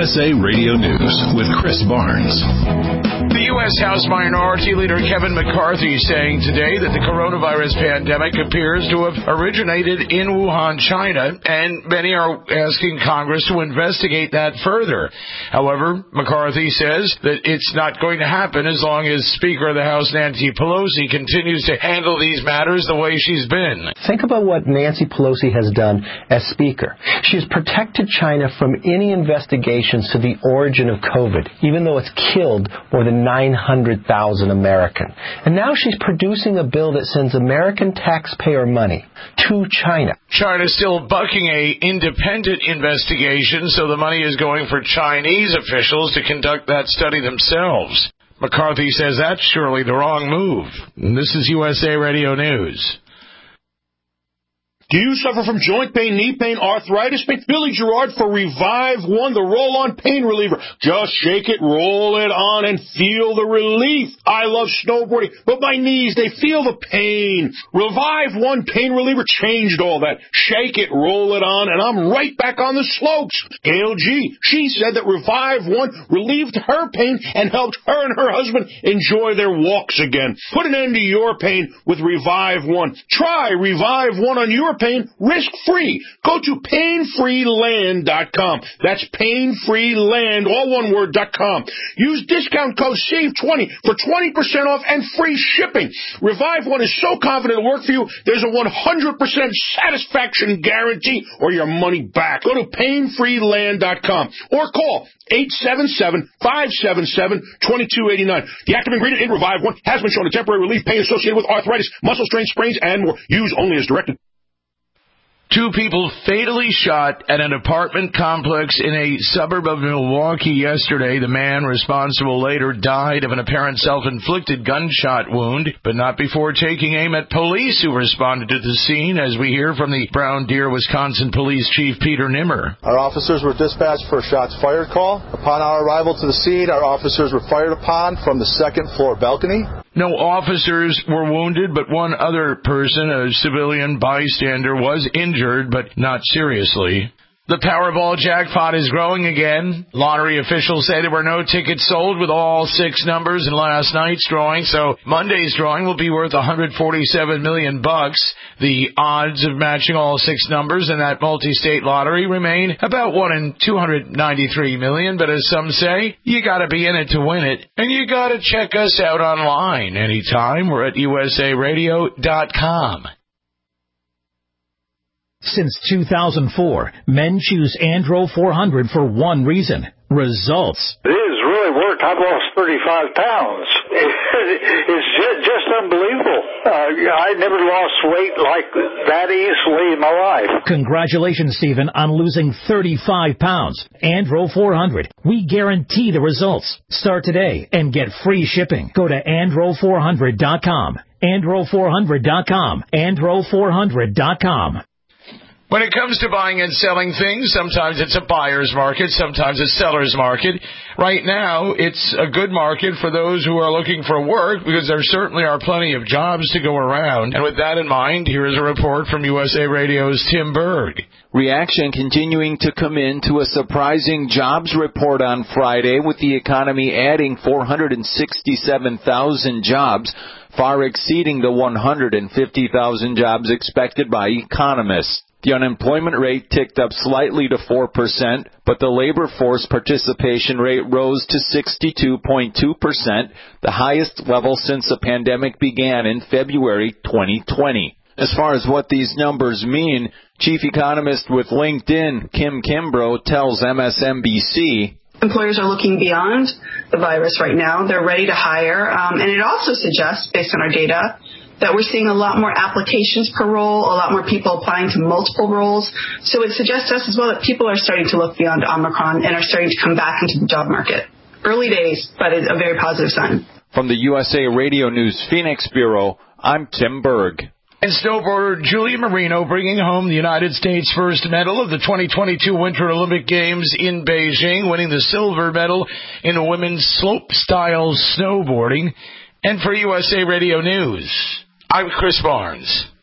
USA Radio News with Chris Barnes. The U.S. House Minority Leader Kevin McCarthy saying today that the coronavirus pandemic appears to have originated in Wuhan, China, and many are asking Congress to investigate that further. However, McCarthy says that it's not going to happen as long as Speaker of the House Nancy Pelosi continues to handle these matters the way she's been. Think about what Nancy Pelosi has done as Speaker. She has protected China from any investigations to the origin of COVID, even though it's killed more than 900,000 Americans. And now she's producing a bill that sends American taxpayer money to China. China's still bucking a independent investigation, so the money is going for Chinese officials to conduct that study themselves. McCarthy says that's surely the wrong move. And this is USA Radio News. Do you suffer from joint pain, knee pain, arthritis pain? Billy Gerard for Revive One, the roll-on pain reliever. Just shake it, roll it on, and feel the relief. I love snowboarding, but my knees, they feel the pain. Revive One pain reliever changed all that. Shake it, roll it on, and I'm right back on the slopes. Gail G., she said that Revive One relieved her pain and helped her and her husband enjoy their walks again. Put an end to your pain with Revive One. Try Revive One on your pain risk-free. Go to painfreeland.com. That's painfreeland, all one word.com. Use discount code SAVE20 for 20% off and free shipping. Revive One is so confident it'll work for you, there's a 100% satisfaction guarantee or your money back. Go to painfreeland.com or call 877-577-2289. The active ingredient in Revive One has been shown to temporary relief pain associated with arthritis, muscle strains, sprains, and more. Use only as directed. 2 people fatally shot at an apartment complex in a suburb of Milwaukee yesterday. The man responsible later died of an apparent self-inflicted gunshot wound, but not before taking aim at police who responded to the scene, as we hear from the Brown Deer, Wisconsin Police Chief Peter Nimmer. Our officers were dispatched for a shots fired call. Upon our arrival to the scene, our officers were fired upon from the second floor balcony. No officers were wounded, but one other person, a civilian bystander, was injured, but not seriously. The Powerball jackpot is growing again. Lottery officials say there were no tickets sold with all 6 numbers in last night's drawing, so Monday's drawing will be worth $147 million. The odds of matching all 6 numbers in that multi-state lottery remain about 1 in 293 million, but as some say, you gotta be in it to win it, and you gotta check us out online anytime. We're at usaradio.com. Since 2004, men choose Andro 400 for one reason: results. It has really worked. I've lost 35 pounds. It's just unbelievable. I never lost weight like that easily in my life. Congratulations, Stephen, on losing 35 pounds. Andro 400. We guarantee the results. Start today and get free shipping. Go to andro400.com. andro400.com. andro400.com. When it comes to buying and selling things, sometimes it's a buyer's market, sometimes a seller's market. Right now, it's a good market for those who are looking for work because there certainly are plenty of jobs to go around. And with that in mind, here is a report from USA Radio's Tim Berg. Reaction continuing to come in to a surprising jobs report on Friday, with the economy adding 467,000 jobs, far exceeding the 150,000 jobs expected by economists. The unemployment rate ticked up slightly to 4%, but the labor force participation rate rose to 62.2%, the highest level since the pandemic began in February 2020. As far as what these numbers mean, chief economist with LinkedIn, Kim Kimbrough, tells MSNBC, employers are looking beyond the virus right now. They're ready to hire. And it also suggests, based on our data, that we're seeing a lot more applications per role, a lot more people applying to multiple roles. So it suggests to us as well that people are starting to look beyond Omicron and are starting to come back into the job market. Early days, but it's a very positive sign. From the USA Radio News Phoenix Bureau, I'm Tim Berg. And snowboarder Julia Marino bringing home the United States' first medal of the 2022 Winter Olympic Games in Beijing, winning the silver medal in women's slope-style snowboarding. And for USA Radio News, I'm Chris Barnes.